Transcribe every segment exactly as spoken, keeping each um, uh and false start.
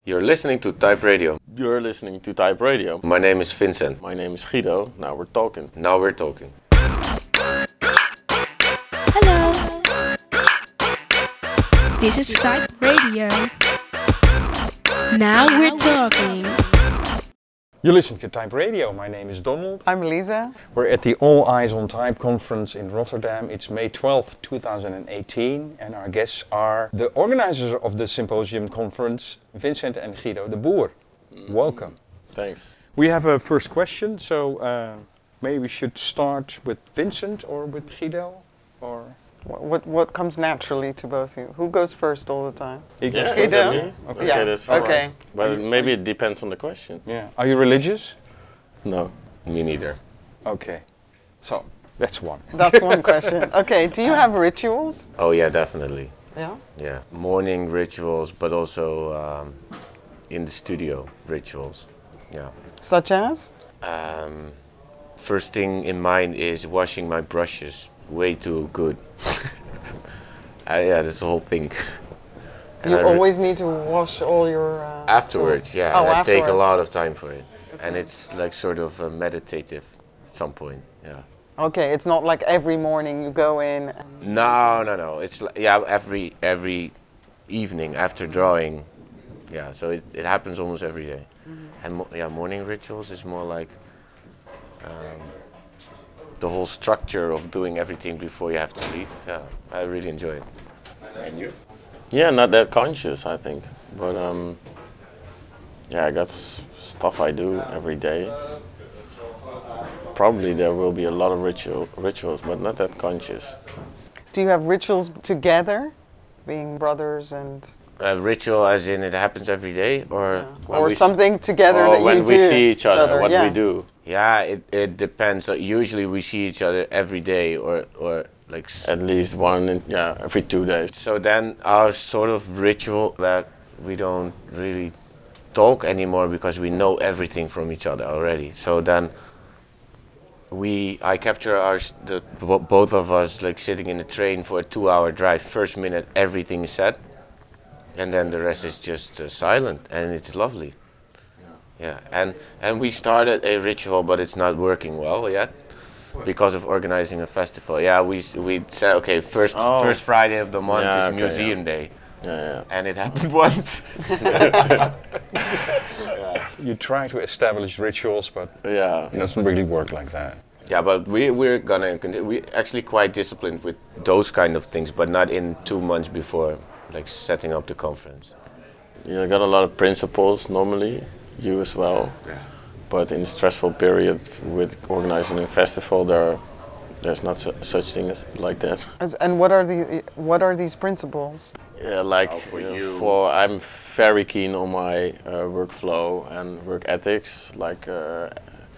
You're listening to Type Radio. You're listening to Type Radio. My name is Vincent. My name is Guido. Now we're talking. Now we're talking. Hello. This is Type Radio. Now we're talking. You listen to Type Radio. My name is Donald. I'm Lisa. We're at the All Eyes on Type conference in Rotterdam. It's May twelfth, two thousand eighteen, and our guests are the organizers of the symposium conference, Vincent and Guido de Boer. Mm. Welcome. Thanks. We have a first question, so uh, maybe we should start with Vincent or with Guido, or What, what what comes naturally to both of you? Who goes first all the time? he goes Yeah, first? Guido? me? Okay. Okay, Yeah. that's fine. Okay. But maybe it depends on the question. Yeah. Are you religious? No. Me neither. Okay. So that's one. That's one question. Okay, do you have rituals? Oh yeah, definitely. Yeah. Yeah, morning rituals, but also um, in the studio rituals. Yeah. Such as? Um, first thing in mind is washing my brushes. Way too good. uh, yeah, that's the whole thing. And You I re- always need to wash all your uh, afterwards, tools. yeah. Oh, and I take a afterwards. lot of time for it, and it's like sort of uh, meditative at some point. Yeah. Okay, it's not like every morning you go in and No, no, no. It's like, yeah, every every evening after drawing. Yeah, so it, it happens almost every day. Mm-hmm. And mo- yeah, morning rituals is more like um, the whole structure of doing everything before you have to leave. Yeah, I really enjoy it. And you? Yeah, not that conscious, I think. But um, yeah, I got s- stuff I do every day. Probably there will be a lot of ritual rituals, but not that conscious. do you have rituals together, being brothers and A ritual as in it happens every day, or when or we s- something together Or that when you we do see each other, what yeah. we do. Yeah, it, it depends. Like, usually we see each other every day, or or like. s- At least one, in, yeah, every two days. So then our sort of ritual that we don't really talk anymore because we know everything from each other already. So then we, I capture our, s- the, bo- both of us like sitting in a train for a two-hour drive. First minute everything is said, and then the rest is just uh, silent, and it's lovely. Yeah, and and we started a ritual, but it's not working well yet. Because of organizing a festival, yeah, we s- we said okay, first Oh. first Friday of the month Yeah, is okay, Museum yeah. Day, Yeah, yeah. and it happened once. You try to establish rituals, but Yeah. it doesn't really work like that. Yeah, but we we're gonna continue. We actually quite disciplined with those kind of things, but not in two months before, like setting up the conference. You got a lot of principles normally, you as well. Yeah. But in a stressful period with organizing a festival, there, there's not su- such thing as like that. As- and what are the what are these principles? Yeah, like Oh, for uh, you. for I'm very keen on my uh, workflow and work ethics, like uh,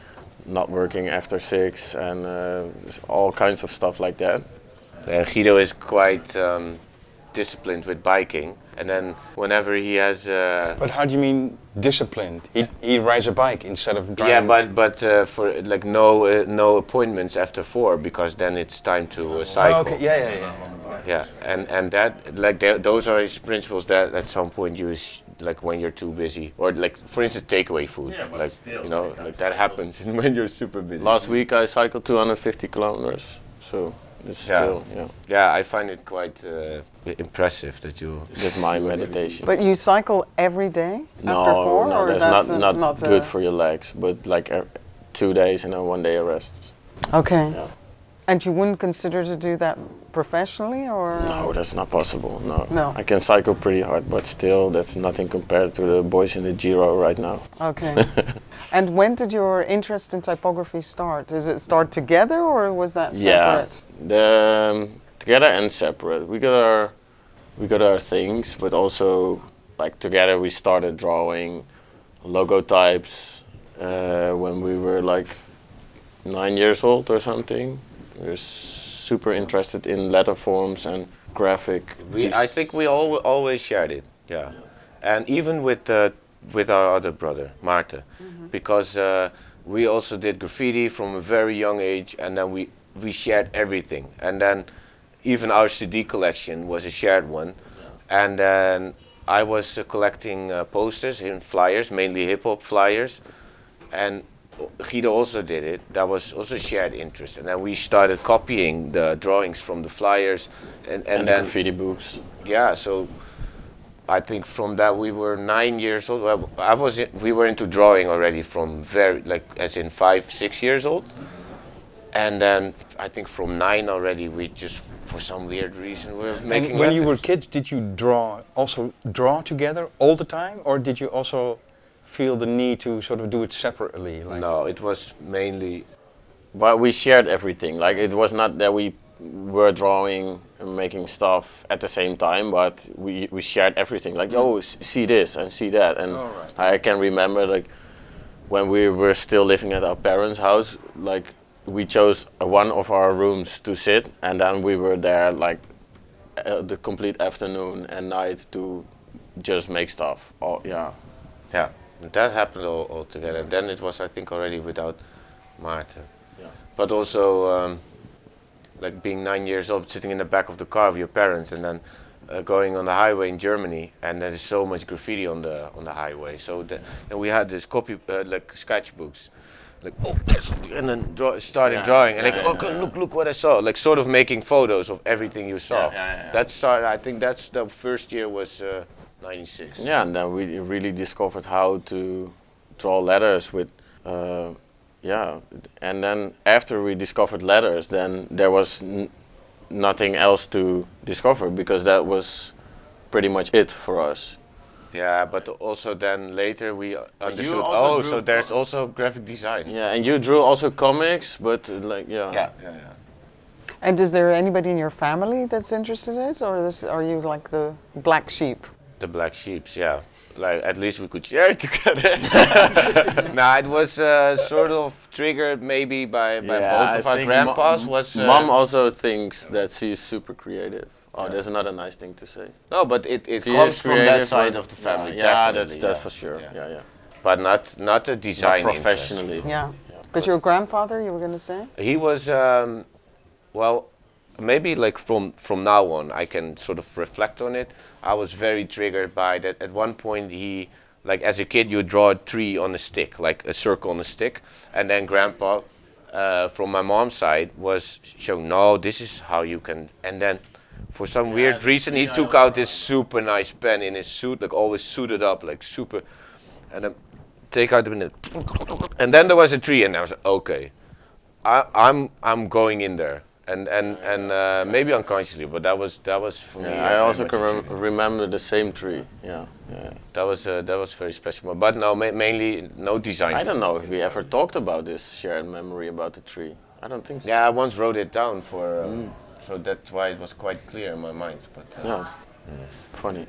not working after six and uh, all kinds of stuff like that. And Guido is quite um, disciplined with biking, and then whenever he has. Uh, But how do you mean disciplined? He he rides a bike instead of driving. Yeah, but but uh, for like no uh, no appointments after four, because then it's time to uh, cycle. Oh, okay. Yeah, yeah, yeah. Yeah, and and that like th- those are his principles that at some point you sh- like when you're too busy, or like for instance takeaway food, Yeah, but like still, you know like, like that happens when you're super busy. Last week I cycled two hundred fifty kilometers, so it's Yeah. still yeah, Yeah, I find it quite uh, i- impressive that you. that's my meditation. But you cycle every day no, after four, no, or that's that's not a- not, not good a- for your legs. But like uh, two days and then one day a rest. Okay. Yeah. And you wouldn't consider to do that professionally, or? No, that's not possible. No. No. I can cycle pretty hard, but still, that's nothing compared to the boys in the Giro right now. Okay. And when did your interest in typography start? Does it start together, or was that separate? Yeah, the, um, together and separate. We got our, we got our things, but also like together we started drawing logo types uh, when we were like nine years old or something. We were super interested in letter forms and graphic. We, I des- think we all always shared it. Yeah, and even with uh, with our other brother Maarten, because uh, we also did graffiti from a very young age, and then we we shared everything, and then even our C D collection was a shared one, and then I was uh, collecting uh, posters and flyers, mainly hip hop flyers, and Guido also did it. That was also shared interest, and then we started copying the drawings from the flyers, and and, And, the then graffiti books. yeah. So I think from that we were nine years old. Well, I was in, we were into drawing already from very like as in five six years old, and then I think from nine already we just for some weird reason we were making. And when you were letters. kids, did you draw also draw together all the time, or did you also feel the need to sort of do it separately? Like No, it was mainly But we shared everything. Like it was not that we were drawing and making stuff at the same time, but we we shared everything. Like, oh, s- see this and see that, and I can remember like when we were still living at our parents' house, like we chose uh, one of our rooms to sit, and then we were there like uh, the complete afternoon and night to just make stuff. Oh, yeah. yeah. That happened all, all together. And then it was I think already without Maarten. Yeah. But also um, like being nine years old, sitting in the back of the car of your parents, and then uh, going on the highway in Germany, and there's so much graffiti on the on the highway. So the, and we had this copy uh, like sketchbooks, like oh, there's, and then draw, starting Yeah, drawing, and yeah, like yeah, oh, God, yeah. look, look what I saw, like sort of making photos of everything you saw. Yeah, yeah, yeah. That started. I think that's the first year was uh, ninety-six. Yeah, and then we really discovered how to draw letters with, uh, yeah, and then after we discovered letters, then there was n- nothing else to discover because that was pretty much it for us. Yeah, but also then later we understood. also Oh, drew so there's co- also graphic design. Yeah, and you drew also comics, but uh, like yeah. yeah, yeah. yeah. And is there anybody in your family that's interested in it, or this, are you like the black sheep? The black sheeps, yeah. Like at least we could share it together. nah, it was uh, sort of triggered maybe by, by Yeah, both I of our think grandpas. mo- was uh, Mom also thinks that she's super creative. Oh, that's another nice thing to say. no, but it, it She comes is from that creative, side but- of the family. Yeah, yeah, definitely, that's that's yeah. for sure. Yeah. Yeah, yeah. But not not a Not design interest. professionally. Yeah. But your grandfather, you were going to say? He was, um, well, maybe like from from now on, I can sort of reflect on it. I was very triggered by that. At one point, he, like as a kid, you draw a tree on a stick, like a circle on a stick, and then Grandpa, uh, from my mom's side, was showing, no, this is how you can, and then. For some weird reason, he took out this super nice pen in his suit, like always suited up, like super, and then take out the pen, and then there was a tree, and I was like, okay, I, I'm I'm going in there, and and and uh, maybe unconsciously, but that was that was for me. Yeah, uh, I very also much can a rem- trigger. remember the same tree. Yeah, yeah. That was uh, that was very special, but no, ma- mainly no design. I don't for know it. if we ever talked about this shared memory about the tree. I don't think so. Yeah, I once wrote it down for, um, so that's why it was quite clear in my mind. But uh, Yeah. Funny.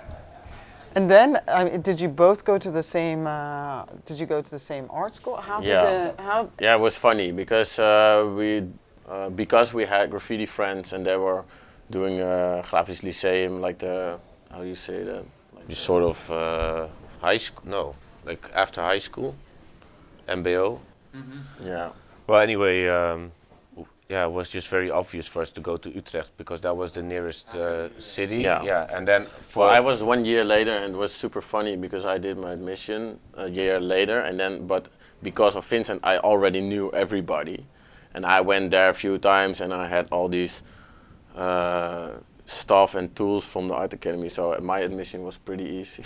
And then, I mean, did you both go to the same? Uh, did you go to the same art school? How did Yeah. uh, how? Yeah, it was funny because uh, we uh, because we had graffiti friends and they were doing uh, Grafisch Lyceum, like the how do you say that? Like you sort of uh, high school, no, like after high school, M B O. yeah. Well, anyway, um, w- yeah, it was just very obvious for us to go to Utrecht because that was the nearest uh, city. Yeah. yeah, and then for Well, I was one year later, and it was super funny because I did my admission a year later, and then but because of Vincent, I already knew everybody, and I went there a few times, and I had all these uh, stuff and tools from the art academy, so my admission was pretty easy.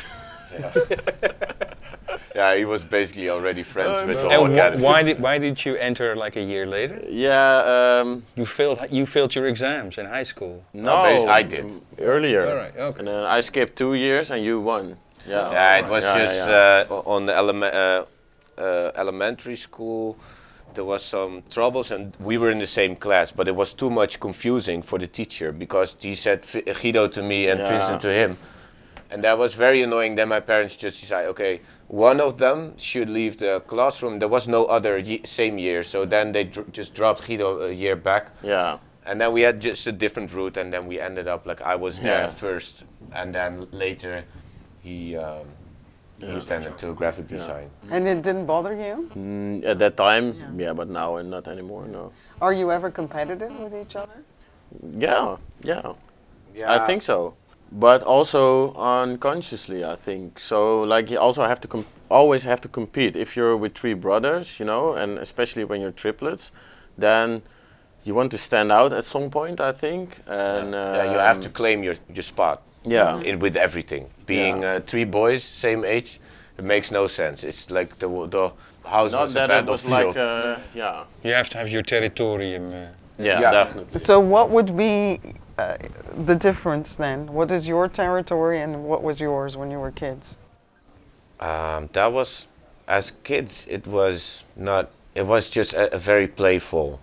yeah, he was basically already friends with the And whole wh- academy. why did why did you enter like a year later? yeah. Um, You failed you failed your exams in high school. no, basi- I did. m- earlier. All right, okay. And then I skipped two years, and you won. Yeah. Yeah, it was Yeah, just yeah. Uh, o- on the elema- uh, uh, elementary school. There was some troubles, and we were in the same class, but it was too much confusing for the teacher because he said Fi- Guido to me and Yeah. Vincent to him, and that was very annoying. Then my parents just decided, okay, one of them should leave the classroom. There was no other ye- same year, so then they dr- just dropped Guido a year back. Yeah. And then we had just a different route, and then we ended up like I was there Yeah. first, and then later he um, he attended to graphic design. And it didn't bother you? Mm, at that time, yeah. but now and not anymore. No. Are you ever competitive with each other? Yeah, yeah, Yeah, I think so. but also unconsciously, I think. So like you also have to com- always have to compete. If you're with three brothers, you know, and especially when you're triplets, then you want to stand out at some point, I think. And Yeah, you have um, to claim your, your spot. Yeah. In, with everything. Being Yeah. uh, three boys, same age, it makes no sense. It's like the the house Not was a that it was battlefield. like, uh, yeah. You have to have your territorium. Uh, yeah, Yeah. definitely. So what would be uh, the difference then? What is your territory and what was yours when you were kids? Um, that was, as kids, it was not. It was just a, a very playful.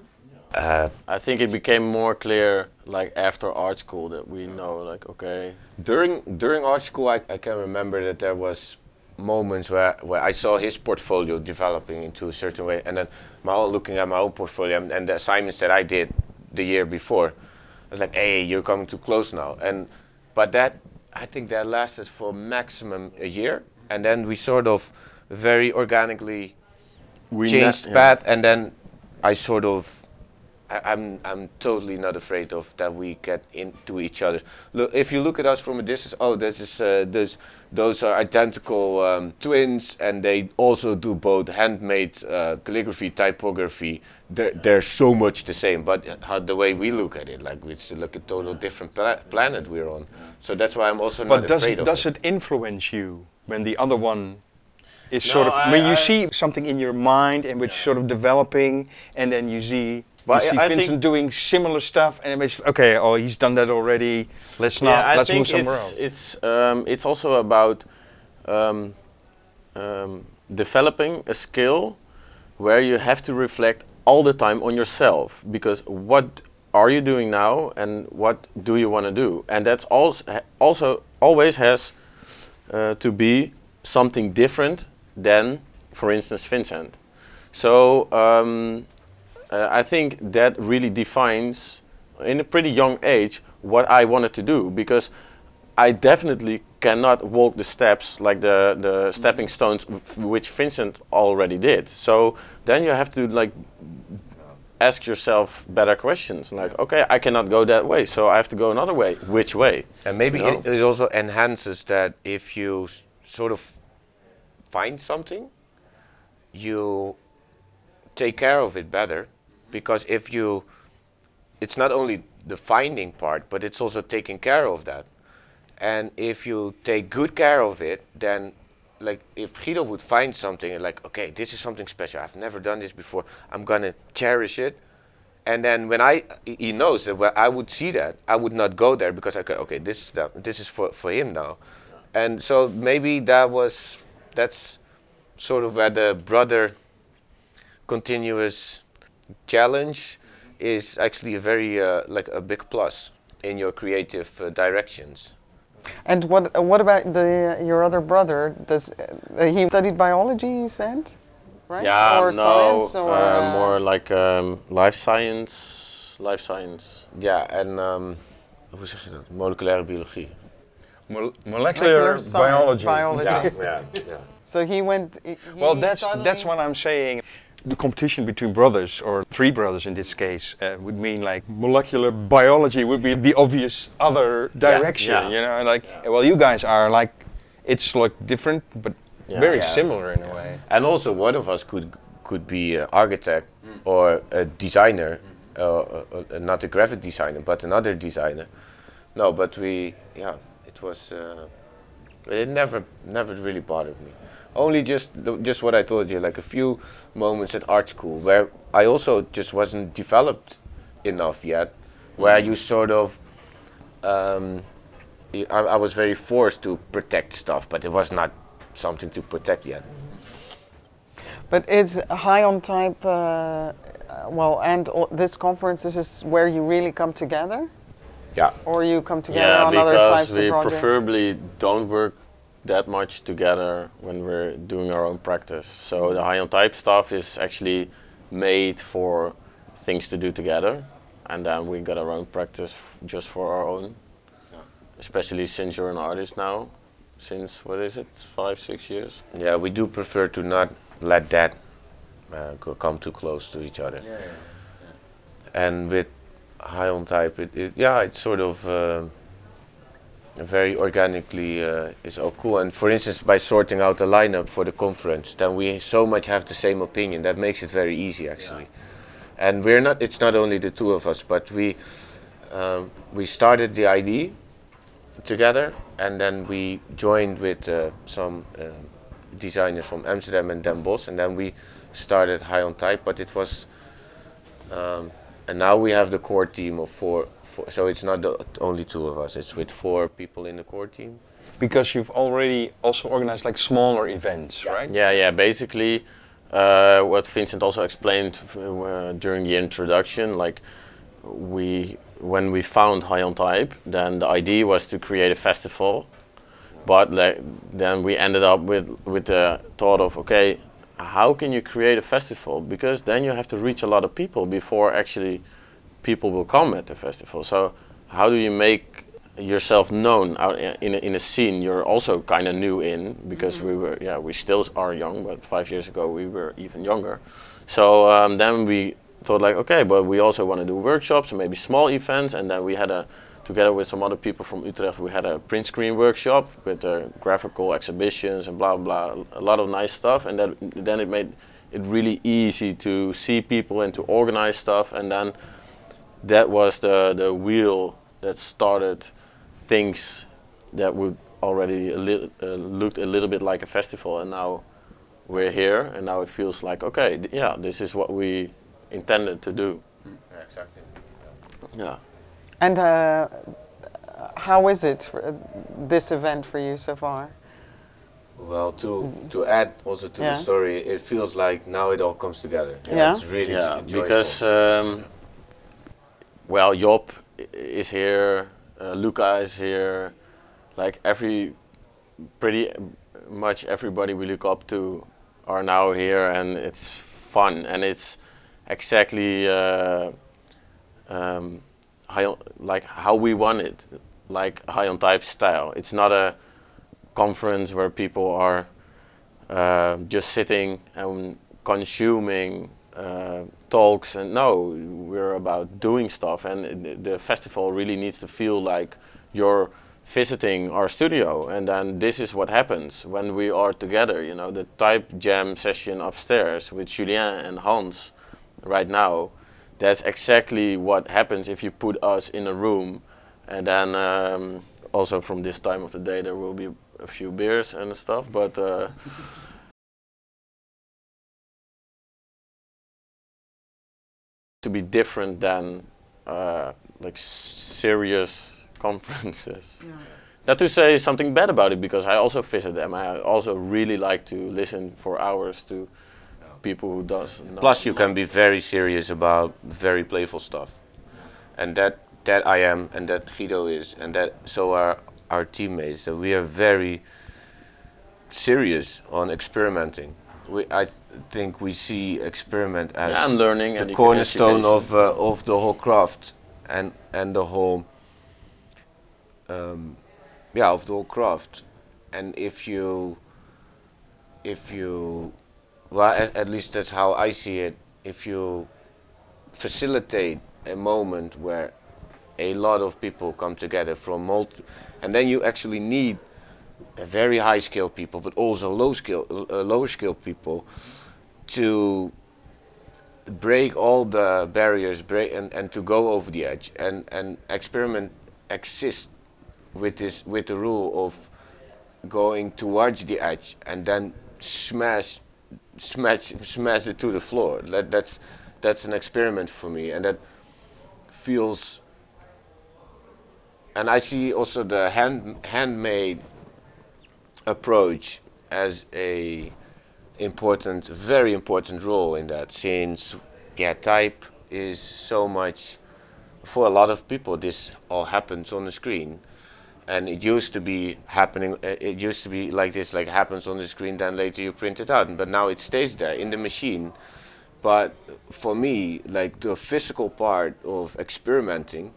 Uh, I think it became more clear like after art school that we know like okay. during during art school, I, I can remember that there was moments where, where I saw his portfolio developing into a certain way, and then my own, looking at my own portfolio and, and the assignments that I did the year before, I was like, hey, you're coming too close now. And but that I think that lasted for maximum a year, and then we sort of very organically We changed ne- path, and then I sort of I, I'm I'm totally not afraid of that we get into each other. Look, if you look at us from a distance, oh, this is uh, this those are identical um, twins, and they also do both handmade uh, calligraphy, typography. They're they're so much the same, but how the way we look at it, like it's like a total different pla- planet we're on. So that's why I'm also but not does afraid it, of does it. it influence you when the other one is No, sort of I- when you I- see something in your mind and which sort of developing, and then you see. But you see I Vincent think- doing similar stuff, and it's okay. Oh, he's done that already. Let's not. Yeah, I let's think move somewhere it's else. it's um, it's also about um, um, developing a skill where you have to reflect all the time on yourself, because what are you doing now and what do you want to do, and that's also also always has uh, to be something different than, for instance, Vincent. So um, uh, I think that really defines, in a pretty young age, what I wanted to do, because I definitely cannot walk the steps like the the stepping stones w- which Vincent already did. So then you have to like ask yourself better questions, like okay, I cannot go that way, so I have to go another way. Which way? And maybe You it, know? it also enhances that if you s- sort of find something, you take care of it better, because if you, it's not only the finding part, but it's also taking care of that. And if you take good care of it, then like if Guido would find something and like, okay, this is something special, I've never done this before, I'm gonna cherish it. And then when I, he knows that when I would see that, I would not go there, because okay, okay, this is the, this is for, for him now. And so maybe that was, that's sort of where the brother continuous challenge is actually a very uh, like a big plus in your creative uh, directions. And what uh, what about the your other brother? Does uh, he studied biology? You said, right? Yeah, or no, science, or uh, uh, more like um, life science, life science. Ja, en um, hoe zeg je dat? Moleculaire biologie. Mol- molecular molecular sci- biology. biology. Ja, ja, ja. So he went. He Well, that's suddenly- that's what I'm saying. The competition between brothers, or three brothers in this case, uh, would mean like molecular biology would be the obvious other direction. yeah. You know, like well, you guys are like, it's like different, but Yeah. very Yeah. similar in a way. And also one of us could could be an architect or a designer, uh, uh, uh, not a graphic designer, but another designer. No, but we, yeah, it was, uh, it never, never really bothered me. Only just, the, just what I told you, like a few moments at art school where I also just wasn't developed enough yet, where you sort of, um, I, I was very forced to protect stuff, but it was not something to protect yet. But is High on Type, uh, uh, well, and o- this conference, this is where you really come together? Yeah. Or you come together Yeah, on other because types we of projects? preferably don't work that much together when we're doing our own practice. So the high on type stuff is actually made for things to do together, and then we got our own practice f- just for our own. Especially since you're an artist now, since what is it, five, six years? Yeah, we do prefer to not let that uh, co- come too close to each other. Yeah, yeah, And with High on Type, it, it, yeah, it's sort of, uh, very organically uh, is all cool. And for instance, by sorting out the lineup for the conference, then we so much have the same opinion. That makes it very easy, actually. Yeah. And we're not. It's not only the two of us, but we um, we started the I D together, and then we joined with uh, some uh, designers from Amsterdam and Den Bosch, and then we started High on Type. But it was, um, and now we have the core team of four. four so it's not the only two of us. It's with four people in the core team. Because you've already also organized like smaller events, Yeah. right? Yeah, yeah. Basically, uh, what Vincent also explained uh, during the introduction, like we, when we found High on Type, then the idea was to create a festival, but like, then we ended up with with the thought of, okay, how can you create a festival? Because then you have to reach a lot of people before actually people will come at the festival. So how do you make yourself known out in a, in a scene you're also kind of new in, because we were, yeah, we still are young, but five years ago we were even younger. So um, then we thought like, okay, but we also want to do workshops and maybe small events, and then we had a, together with some other people from Utrecht, we had a print screen workshop with uh, graphical exhibitions and blah blah, a lot of nice stuff, and that, then it made it really easy to see people and to organize stuff, and then that was the the wheel that started things that would already a li- uh, looked a little bit like a festival, and now we're here, and now it feels like, okay, th- yeah, this is what we intended to do. Yeah, exactly. Yeah. And uh, how is it, for, uh, this event for you so far? Well, to to add also to Yeah. the story, it feels like now it all comes together. Yeah. It's really Yeah, joyful. because um, well, Job i- is here, uh, Luca is here, like every pretty much everybody we look up to are now here, and it's fun, and it's exactly uh, um, high on, like how we want it, like High on Type style. It's not a conference where people are uh, just sitting and consuming uh, talks, and no, we're about doing stuff, and the, the festival really needs to feel like you're visiting our studio, and then this is what happens when we are together. You know, the Type Jam session upstairs with Julien and Hans right now, that's exactly what happens if you put us in a room, and then um, also from this time of the day there will be a few beers and stuff, but uh, to be different than uh, like serious conferences. Yeah. Not to say something bad about it, because I also visit them. I also really like to listen for hours to people who does. not- Plus, you can be very serious about very playful stuff, and that that I am, and that Guido is, and that so are our teammates. So we are very serious on experimenting. We, I th- think we see experiment as Yeah, and learning the and cornerstone education. of uh, of the whole craft, and and the whole um, yeah of the whole craft. And if you if you well, at, at least that's how I see it. If you facilitate a moment where a lot of people come together from multi, and then you actually need a very high skilled people, but also low skill, uh, lower skilled people, to break all the barriers, break and, and to go over the edge, and and experiment exists with this with the rule of going towards the edge and then smash smash smash it to the floor. That that's that's an experiment for me, and that feels, and I see also the hand handmade approach as a important, very important role in that, since yeah, type is so much for a lot of people. This all happens on the screen, and it used to be happening. uh, It used to be like this, like happens on the screen, then later you print it out. But now it stays there in the machine. But for me, like the physical part of experimenting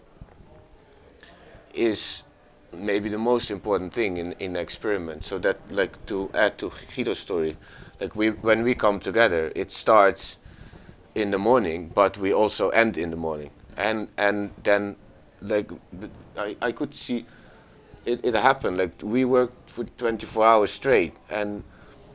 is maybe the most important thing in in experiment. So that, like, to add to Guido's story, like we when we come together, it starts in the morning, but we also end in the morning, and and then like th- I I could see it, it happened. Like we worked for twenty-four hours straight, and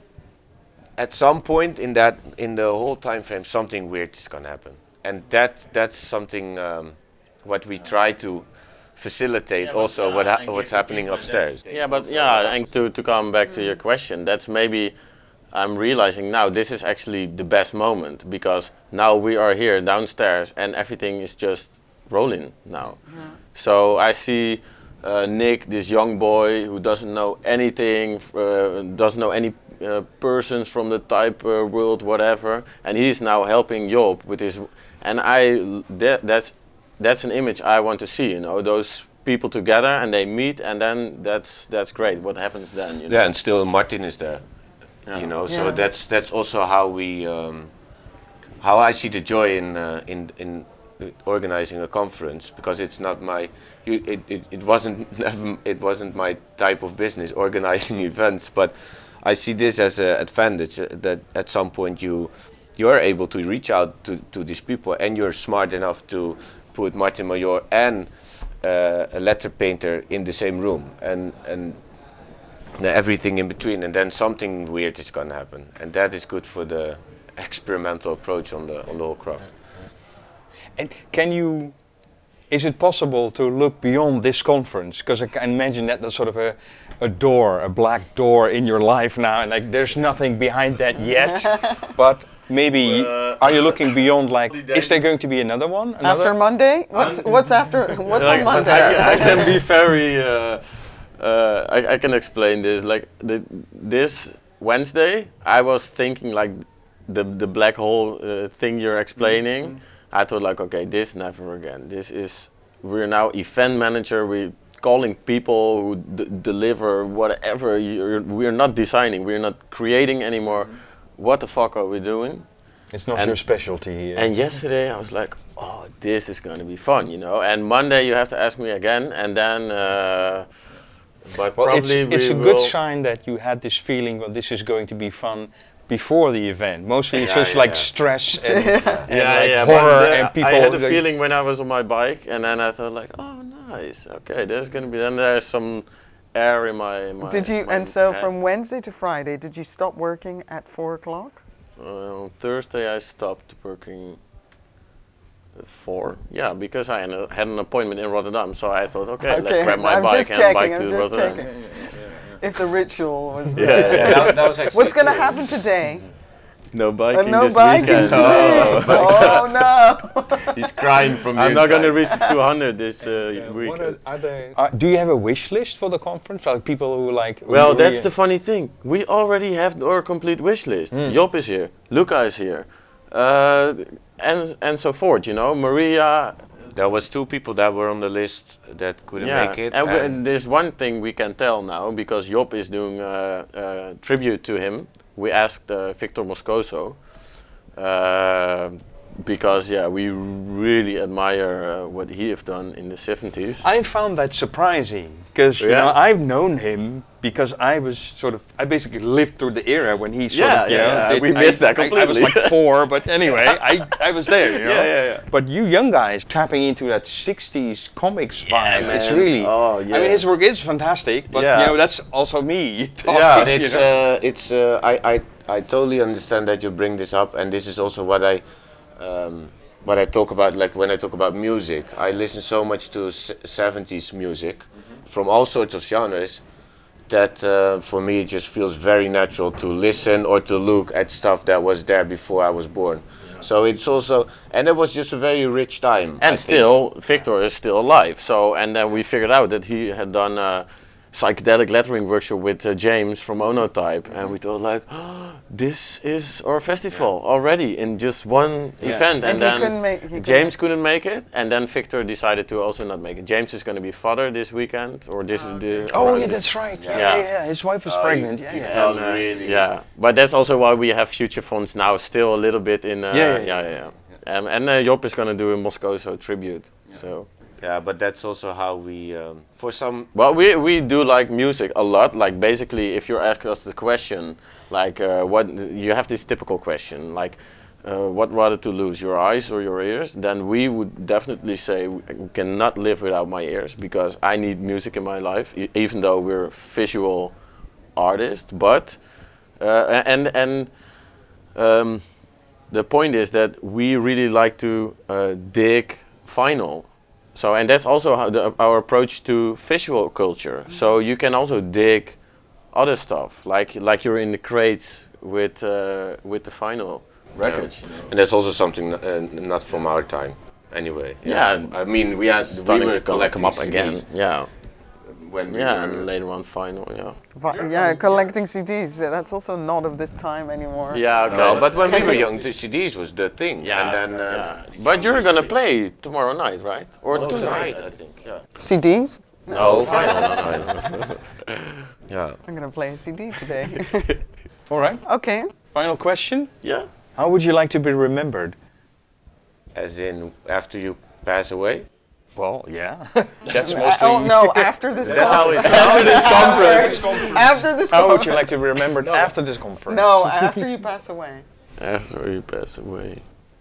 at some point in that in the whole time frame, something weird is gonna happen, and that that's something um, what we try to facilitate. Yeah, but also, yeah, what ha- and what's keep- happening keep it upstairs. Yeah, but yeah, and to, to come back to your question, that's maybe I'm realizing now this is actually the best moment because now we are here downstairs and everything is just rolling now. Yeah. So I see uh, Nick, this young boy who doesn't know anything, uh, doesn't know any uh, persons from the type uh, world, whatever, and he's now helping Job with his, and I that, that's that's an image I want to see. You know, those people together and they meet, and then that's that's great. What happens then? You know? Yeah, and still Martin is there. Yeah. You know, so Yeah. that's that's also how we um, how I see the joy in uh, in in organizing a conference, because it's not my you, it, it it wasn't never, it wasn't my type of business organizing events, but I see this as an advantage uh, that at some point you you are able to reach out to, to these people, and you're smart enough to put Martin Major and uh, a letter painter in the same room, and and everything in between, and then something weird is going to happen, and that is good for the experimental approach on the on the whole craft. And can you, is it possible to look beyond this conference? Because I can imagine that there's sort of a, a door, a black door in your life now, and like there's nothing behind that yet. But maybe, Uh, are you looking beyond, like, is there going to be another one? After Another? Monday? What's what's after? What's Like, on Monday? I, I can be very. Uh, uh, I, I can explain this. Like the, this Wednesday, I was thinking like the the black hole uh, thing you're explaining. Mm-hmm. I thought like, okay, this never again. This is we're now event manager. We're calling people who d- deliver whatever. You're, we're not designing. We're not creating anymore. What the fuck are we doing? It's not And- your specialty. uh, And yesterday I was like, oh, this is going to be fun, you know. And Monday you have to ask me again, and then. Uh, but well, it's, probably it's we a will. good sign that you had this feeling, well, this is going to be fun before the event. Mostly it's Yeah, just yeah, like yeah. stress and, and Yeah, like yeah. but horror the- and people. I had a like- feeling when I was on my bike, and then I thought like, oh, nice. Okay, there's going to be. Then there's some air in my. my Did you? my And so head. from Wednesday to Friday, did you stop working at four o'clock? Uh, on Thursday I stopped working at four. Yeah, because I had, a, had an appointment in Rotterdam, so I thought, okay, let's Okay, grab my I'm bike just and checking, bike I'm to just Rotterdam. checking. If the ritual was. Yeah, uh, yeah. that, that was actually What's going to true. happen today? No Uh, biking no this biking weekend. today. Oh. Oh no! He's crying from the I'm not going to inside. reach two hundred this uh, What week. are, are there, uh, do you have a wish list for the conference? Like people who like. Well, really- that's the funny thing. We already have our complete wish list. Job is here, Luca is here, uh, and and so forth. You know, Maria. There was two people that were on the list that couldn't Yeah, make it. and, we- and and there's one thing we can tell now because Job is doing uh, uh, tribute to him. We asked uh, Victor Moscoso. Uh, because yeah, we really admire uh, what he have done in the seventies. I found that surprising because you Yeah? know I've known him because I was sort of I basically lived through the era when he sort Yeah, of you yeah, know yeah, did- we I- missed that I, I was completely. like four, but anyway I, I was there. You know? Yeah, yeah, yeah. But you young guys tapping into that sixties comics vibe, it's man. really. Oh, I yeah. mean his work is fantastic, but Yeah. you know that's also me. talking, Yeah. But you it's know. uh, it's uh, I, I I totally understand that you bring this up, and this is also what I um, what I talk about. Like when I talk about music, I listen so much to s- seventies music from all sorts of genres that uh, for me it just feels very natural to listen or to look at stuff that was there before I was born. So it's also, and it was just a very rich time. I And think. still, Victor is still alive. So, and then we figured out that he had done a psychedelic lettering workship with uh, James from Onotype, and we thought like, oh, this is our festival already in just one Yeah. event. And he then couldn't make- he couldn't James couldn't make it, and then Victor decided to also not make it. James is going to be father this weekend, or this. the, Oh around yeah, this- that's right. Yeah, Yeah. yeah, yeah. His wife was pregnant. Yeah, yeah. felt And, uh, really- yeah, but that's also why we have future funds now still a little bit in. Uh, Yeah, yeah, yeah, yeah, yeah. Um, and uh, Job is going to do a Moscoso tribute. So. Yeah, but that's also how we, um, for some, Well, we we do like music a lot. Like basically, if you ask us the question, like uh, what you have this typical question, like uh, what rather to lose, your eyes or your ears, then we would definitely say we cannot live without my ears because I need music in my life, e- even though we're visual artists. But uh, and and um, the point is that we really like to uh, dig vinyl. So and that's also how the, our approach to visual culture. So you can also dig other stuff, like like you're in the crates with uh, with the vinyl records. You know? And that's also something uh, not from our time, anyway. Yeah, I mean, we had we starting were to come, collecting come up C Ds again. Yeah, when we yeah, were, and later on vinyl. Yeah. Vi- yeah, collecting C Ds. uh, That's also not of this time anymore. Yeah. Okay. No, but when we were young, the C Ds was the thing. yeah. And then, uh, yeah. But you're gonna play tomorrow night, right? Or oh, tonight? tonight, I think. Yeah. C Ds? No, vinyl. Yeah. I'm gonna play a C D today. All right. Okay. Final question. Yeah. How would you like to be remembered? As in, after you pass away. Well, yeah. That's Uh, mostly. oh no! After this. That's how conference. it after this conference. After this. How would conference. you like to be remembered after this conference? No, after you pass away. After you pass away.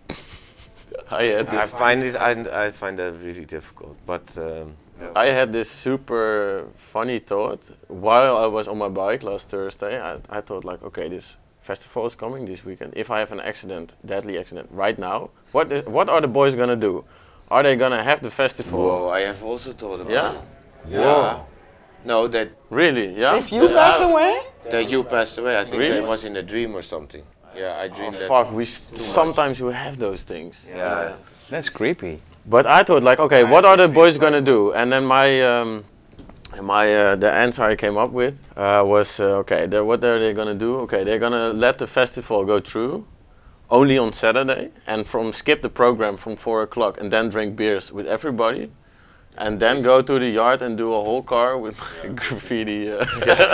I had I this. find it. I, I find that really difficult. But um, I had this super funny thought while I was on my bike last Thursday. I, I thought like, okay, this festival is coming this weekend. If I have an accident, deadly accident, right now, what is, what are the boys gonna do? Are they gonna have the festival? whoa, I have also thought about Yeah? it. Yeah. No, that Really? Yeah. If you pass away. that you passed away. I think Really? that was in a dream or something. Yeah, I dreamed that. Fuck, we s- sometimes you have those things. Yeah. That's creepy. But I thought like, okay, what are the boys gonna do? And then my um, my uh, the answer I came up with uh, was uh, okay. they're- What are they gonna do? Okay, they're gonna let the festival go through, only on Saturday, and from skip the program from four o'clock, and then drink beers with everybody, and then go to the yard and do a whole car with graffiti. Uh,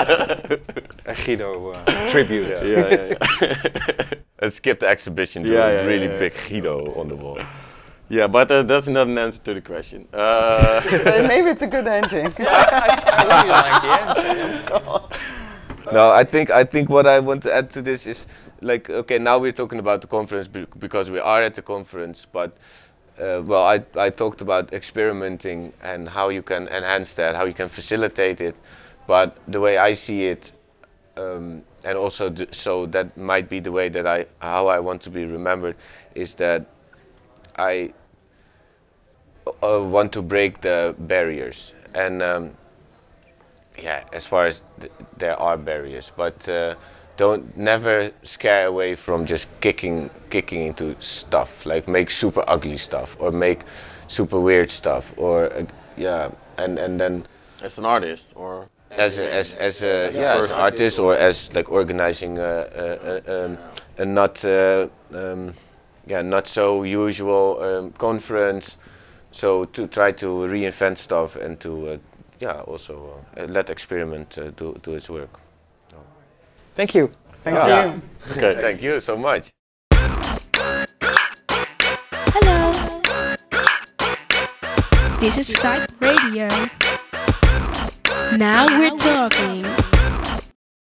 A Guido uh, tribute. yeah, yeah, yeah. And skip the exhibition, do Yeah, a yeah, really yeah, yeah. big Guido on the wall. Yeah, but uh, that's not an answer to the question. Uh, Uh, maybe it's a good ending. I really like the answer. No, I think I think what I want to add to this is like, okay, now we're talking about the conference be- because we are at the conference, but uh, well, I I talked about experimenting and how you can enhance that, how you can facilitate it, but the way I see it, um, and also th- so that might be the way that I how I want to be remembered is that I uh, want to break the barriers and. Um, Yeah, as far as th- there are barriers, but uh, don't never scare away from just kicking kicking into stuff, like make super ugly stuff or make super weird stuff, or uh, yeah, and and then as an artist, or as a, as as a yeah as an artist or as like organizing a a, a, um, a not uh, um, yeah not so usual um, conference, so to try to reinvent stuff and to. Uh, Yeah, also uh, let experiment uh, do do its work. Thank you. Thank Yeah. you. Okay, thank you so much. Hello. This is Type Radio. Now we're talking.